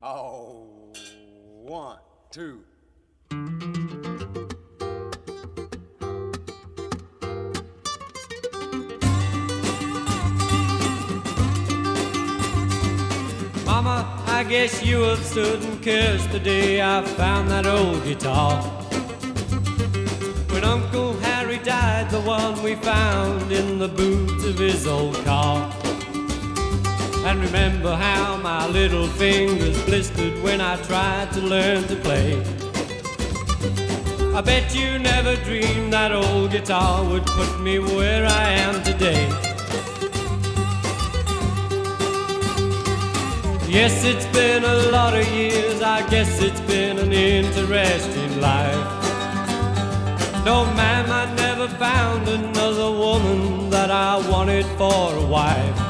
Oh, one, two. Mama, I guess you have stood and cursed the day I found that old guitar. When Uncle Harry died, the one we found in the boot of his old car. And remember how my little fingers blistered when I tried to learn to play. I bet you never dreamed that old guitar would put me where I am today. Yes, it's been a lot of years, I guess it's been an interesting life. No, ma'am, I never found another woman that I wanted for a wife.